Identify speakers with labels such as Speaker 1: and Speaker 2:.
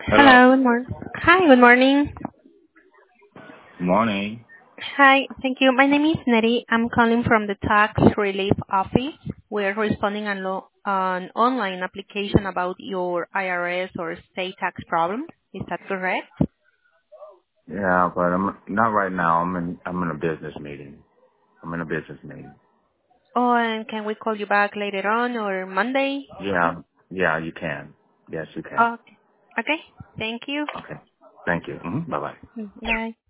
Speaker 1: Hello.
Speaker 2: Hello, good morning. Hi, good morning.
Speaker 1: Morning.
Speaker 2: Hi, thank you. My name is Neri. I'm calling from the Tax Relief Office. We're responding on an online application about your IRS or state tax problem. Is that correct?
Speaker 1: Yeah, but I'm not right now. I'm in a business meeting. I'm in a business meeting.
Speaker 2: Oh, and can we call you back later on or Monday?
Speaker 1: Yeah. Yeah, you can. Yes, you can.
Speaker 2: Okay. Okay. Thank you.
Speaker 1: Okay. Thank you. Bye bye.
Speaker 2: Bye.